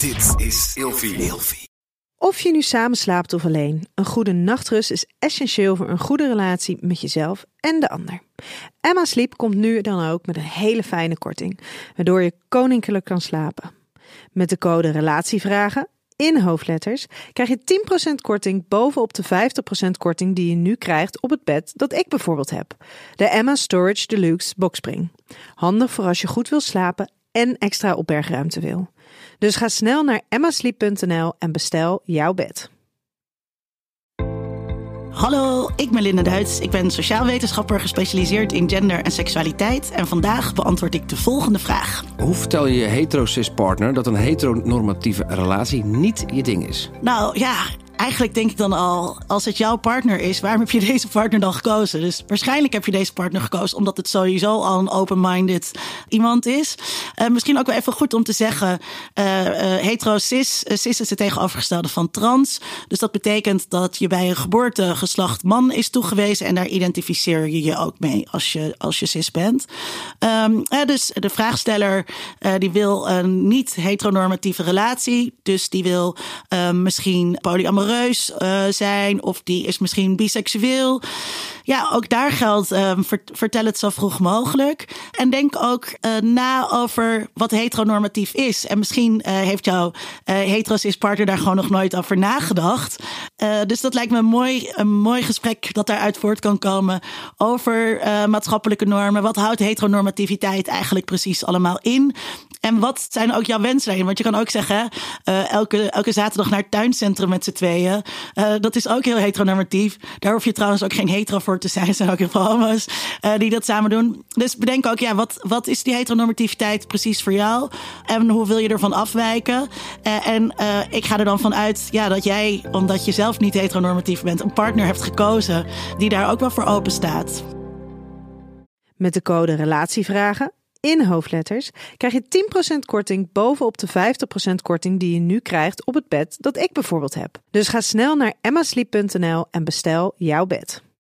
Dit is Ilfie. Of je nu samen slaapt of alleen, een goede nachtrust is essentieel voor een goede relatie met jezelf en de ander. Emma Sleep komt nu dan ook met een hele fijne korting, waardoor je koninklijk kan slapen. Met de code RELATIEVRAGEN in hoofdletters krijg je 10% korting bovenop de 50% korting die je nu krijgt op het bed dat ik bijvoorbeeld heb. De Emma Storage Deluxe Boxspring. Handig voor als je goed wil slapen en extra opbergruimte wil. Dus ga snel naar emmasleep.nl en bestel jouw bed. Hallo, ik ben Linda Duits. Ik ben sociaal wetenschapper gespecialiseerd in gender en seksualiteit. En vandaag beantwoord ik de volgende vraag. Hoe vertel je je hetero-cis-partner dat een heteronormatieve relatie niet je ding is? Nou ja, eigenlijk denk ik dan al, als het jouw partner is, waarom heb je deze partner dan gekozen? Dus waarschijnlijk heb je deze partner gekozen omdat het sowieso al een open-minded iemand is. Misschien ook wel even goed om te zeggen, hetero-cis, cis is het tegenovergestelde van trans. Dus dat betekent dat je bij een geboorte geslacht man is toegewezen en daar identificeer je je ook mee als je cis bent. Dus de vraagsteller die wil een niet-heteronormatieve relatie, dus die wil misschien polyamoreus zijn of die is misschien biseksueel. Ja, ook daar geldt, vertel het zo vroeg mogelijk. En denk ook na over wat heteronormatief is. En misschien heeft jouw hetero-cis partner daar gewoon nog nooit over nagedacht. Dus dat lijkt me een mooi gesprek dat daaruit voort kan komen over maatschappelijke normen. Wat houdt heteronormativiteit eigenlijk precies allemaal in? En wat zijn ook jouw wensen? Want je kan ook zeggen, elke zaterdag naar het tuincentrum met z'n tweeën. Dat is ook heel heteronormatief. Daar hoef je trouwens ook geen hetero voor te zijn. Er zijn ook heel veel homo's die dat samen doen. Dus bedenk ook, ja, wat is die heteronormativiteit precies voor jou? En hoe wil je ervan afwijken? Ik ga er dan van uit dat jij, omdat je zelf niet heteronormatief bent, een partner hebt gekozen die daar ook wel voor open staat. Met de code RELATIEVRAGEN in hoofdletters krijg je 10% korting bovenop de 50% korting die je nu krijgt op het bed dat ik bijvoorbeeld heb. Dus ga snel naar emmasleep.nl en bestel jouw bed.